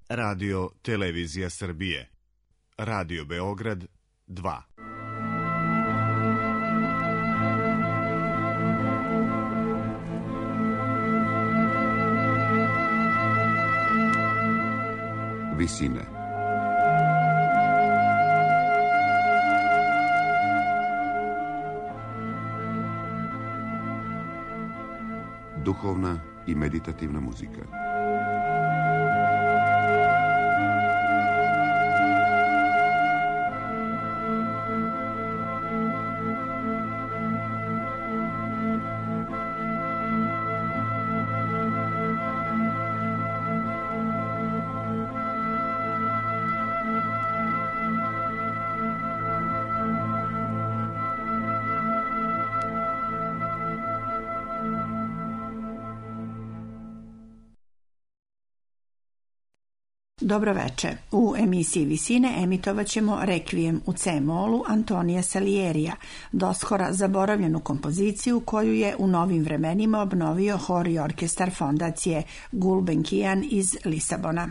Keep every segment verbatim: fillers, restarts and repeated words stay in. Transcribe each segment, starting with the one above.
Radio Televizija Srbije. Radio Beograd dva. Visine. Duhovna i meditativna muzika. Dobro veče. U emisiji Visine emitovat ćemo Rekvijem u C-molu Antonija Salierija, doskora zaboravljenu kompoziciju koju je u novim vremenima obnovio hor i orkestar fondacije Gulbenkian iz Lisabona.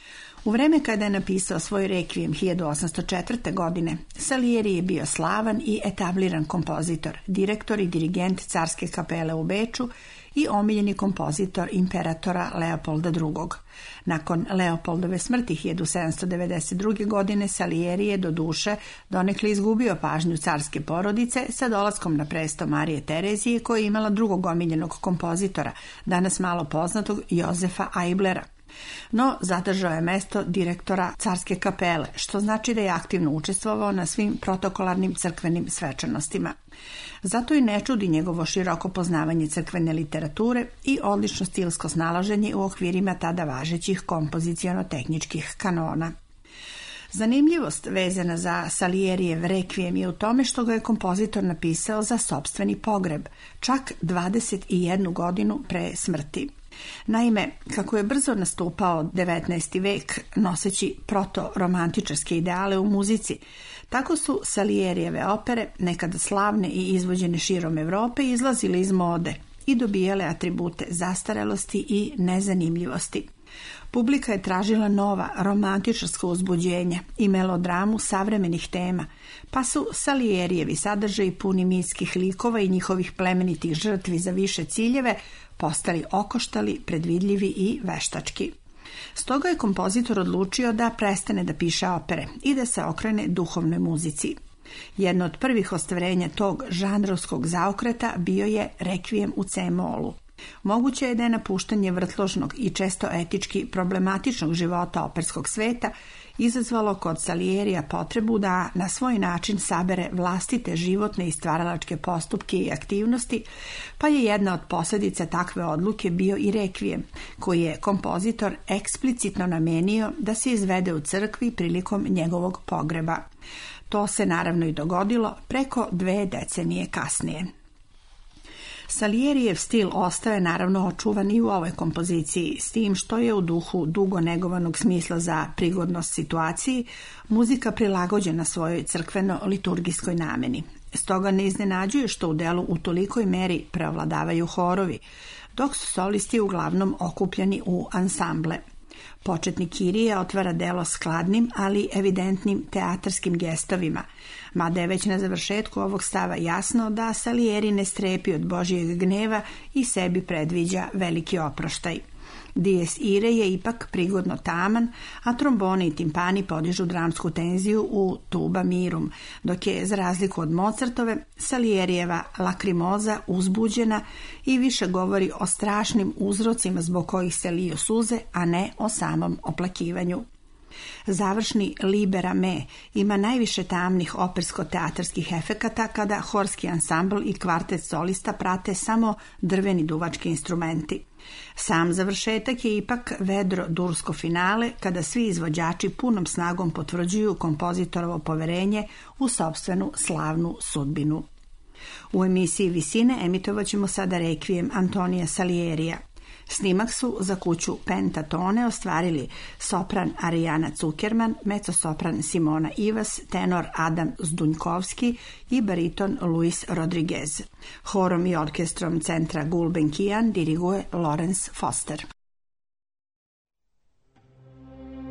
U vreme kada je napisao svoj Rekvijem hiljadu osamsto četvrte. godine, Salieri je bio slavan i etabliran kompozitor, direktor i dirigent Carske kapele u Beču i omiljeni kompozitor imperatora Leopolda drugog. Nakon Leopoldove smrti hiljadu sedamsto devedeset druge. godine Salieri je do duše donekle izgubio pažnju carske porodice sa dolaskom na presto Marije Terezije, koja je imala drugog omiljenog kompozitora, danas malo poznatog Jozefa Aiblera. No, zadržao je mesto direktora Carske kapele, što znači da je aktivno učestvovao na svim protokolarnim crkvenim svečanostima. Zato i ne čudi njegovo široko poznavanje crkvene literature i odlično stilsko snalaženje u okvirima tada važećih kompoziciono-tehničkih kanona. Zanimljivost vezana za Salierijev Rekvijem je u tome što ga je kompozitor napisao za sopstveni pogreb, čak dvadeset jednu godinu pre smrti. Naime, kako je brzo nastupao devetnaesti vek noseći proto-romantičarske ideale u muzici, tako su Salierijeve opere, nekada slavne i izvođene širom Evrope, izlazile iz mode i dobijale atribute zastarelosti i nezanimljivosti. Publika je tražila nova romantičarska uzbuđenja i melodramu savremenih tema, pa su Salierijevi sadržaji puni mitskih likova i njihovih plemenitih žrtvi za više ciljeve postali okoštali, predvidljivi i veštački. Stoga je kompozitor odlučio da prestane da piše opere i da se okrene duhovnoj muzici. Jedno od prvih ostvarenja tog žanrovskog zaokreta bio je Rekvijem u C-molu. Moguće je da je napuštanje vrtložnog i često etički problematičnog života operskog sveta izazvalo kod Salierija potrebu da na svoj način sabere vlastite životne i stvaralačke postupke i aktivnosti, pa je jedna od posljedica takve odluke bio i Rekvijem, koji je kompozitor eksplicitno namenio da se izvede u crkvi prilikom njegovog pogreba. To se naravno i dogodilo preko dve decenije kasnije. Salierijev stil ostaje naravno očuvan i u ovoj kompoziciji, s tim što je u duhu dugo negovanog smisla za prigodnost situaciji muzika prilagođena svojoj crkveno-liturgijskoj nameni. Stoga ne iznenađuje što u delu u tolikoj meri preovladavaju horovi, dok su solisti uglavnom okupljeni u ansamble. Početni Kirije otvara delo skladnim, ali evidentnim teatarskim gestovima, mada je već na završetku ovog stava jasno da Salieri ne strepi od Božjeg gneva i sebi predviđa veliki oproštaj. Dies ire je ipak prigodno taman, a tromboni i timpani podižu dramsku tenziju u tuba mirum, dok je, za razliku od Mozartove, Salierijeva lakrimoza uzbuđena i više govori o strašnim uzrocima zbog kojih se liju suze, a ne o samom oplakivanju. Završni Libera me ima najviše tamnih opersko-teatarskih efekata kada horski ansambl i kvartet solista prate samo drveni duvački instrumenti. Sam završetak je ipak vedro dursko finale kada svi izvođači punom snagom potvrđuju kompozitorovo poverenje u sopstvenu slavnu sudbinu. U emisiji Visine emitovat ćemo sada Rekvijem Antonija Salierija. Snimak su za kuću Pentatone ostvarili sopran Arijana Cukerman, mezzosopran Simona Ivas, tenor Adam Zdunjkovski i bariton Luis Rodriguez. Horom i orkestrom centra Gulbenkian diriguje Lawrence Foster.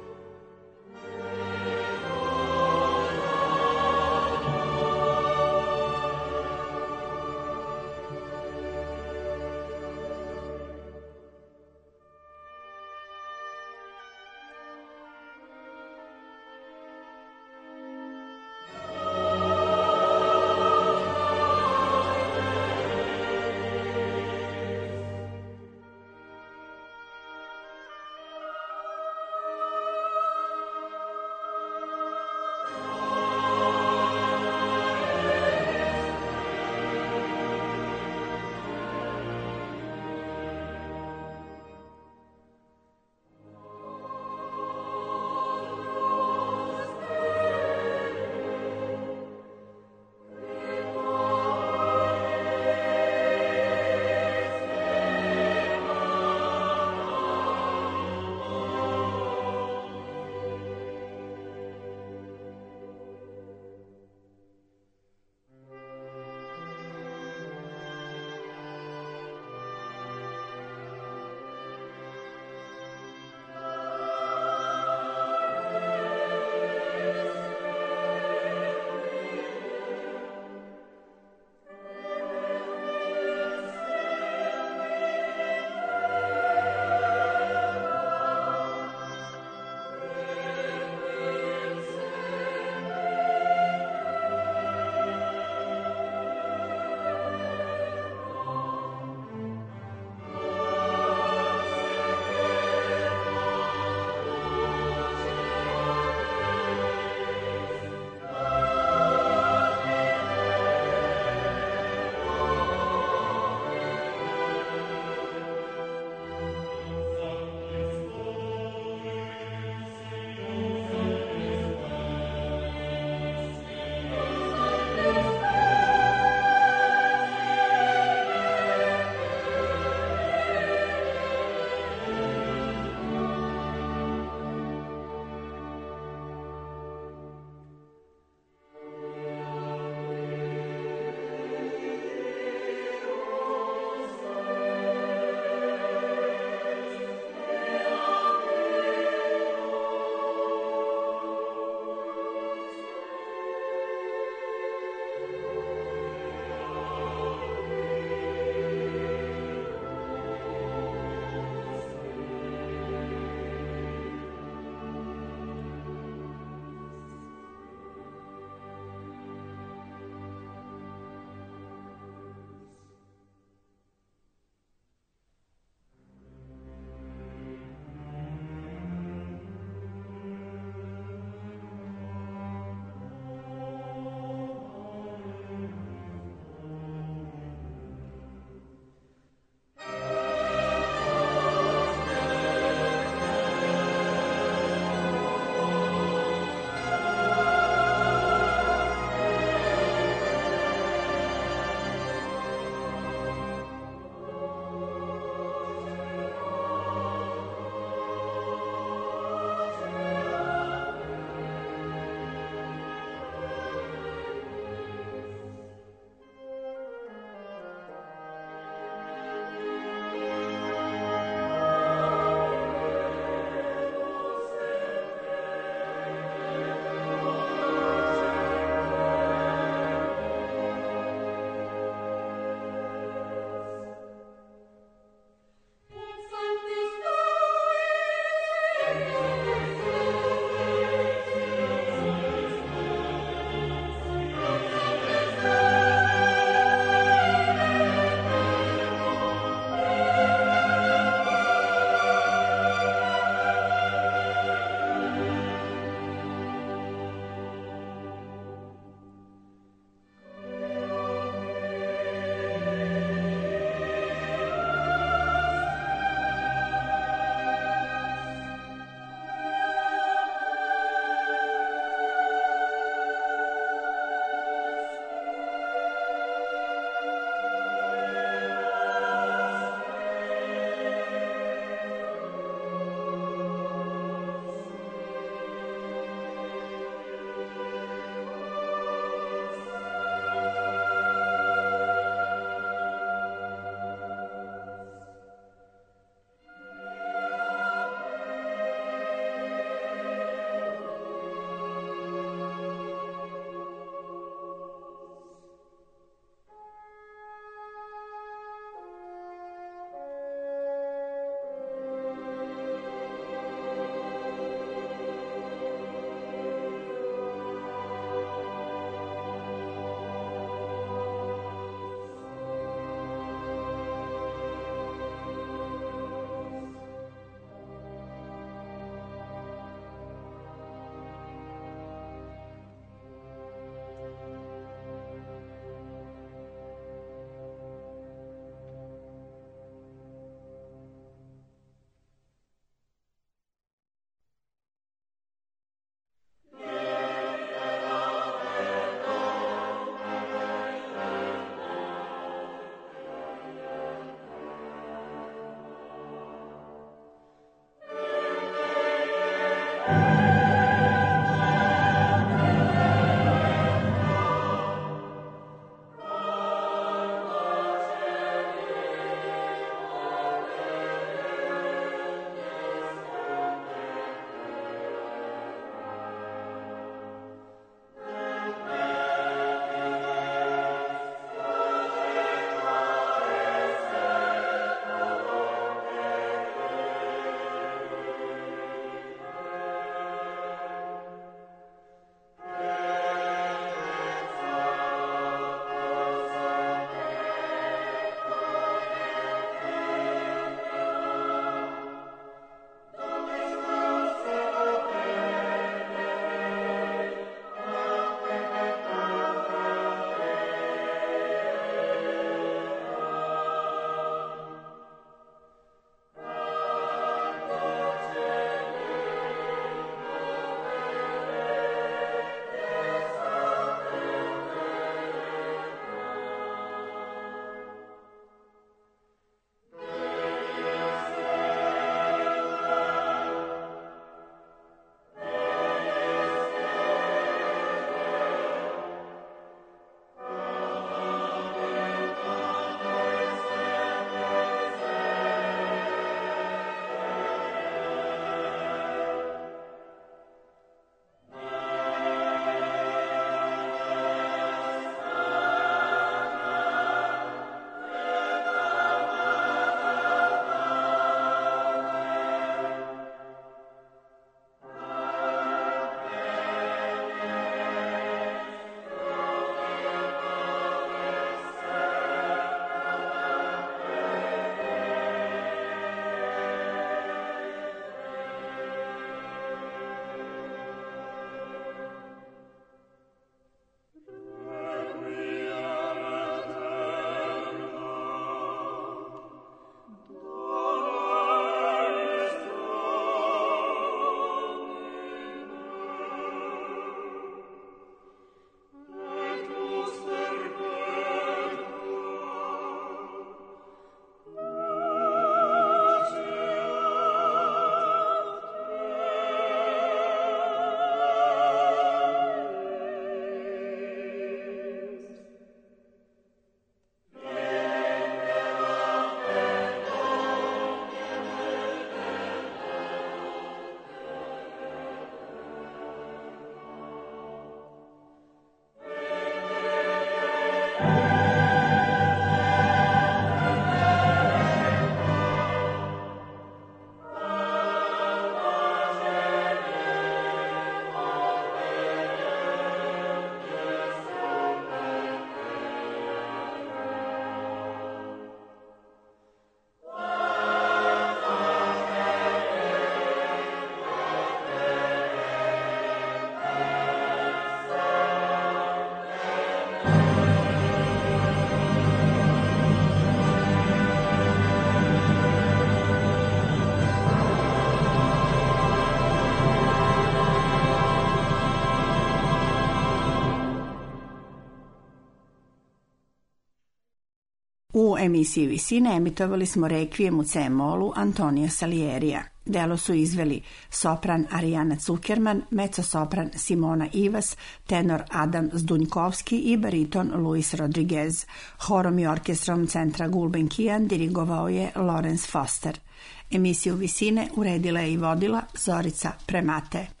U emisiji Visine emitovali smo rekvijem u C-molu Antonija Salierija. Delo su izveli sopran Arijana Cukerman, mezzosopran Simona Ivas, tenor Adam Zdunjkovski i bariton Luis Rodriguez. Horom i orkestrom Centra Gulbenkian dirigovao je Lawrence Foster. Emisiju Visine uredila je i vodila Zorica Premate.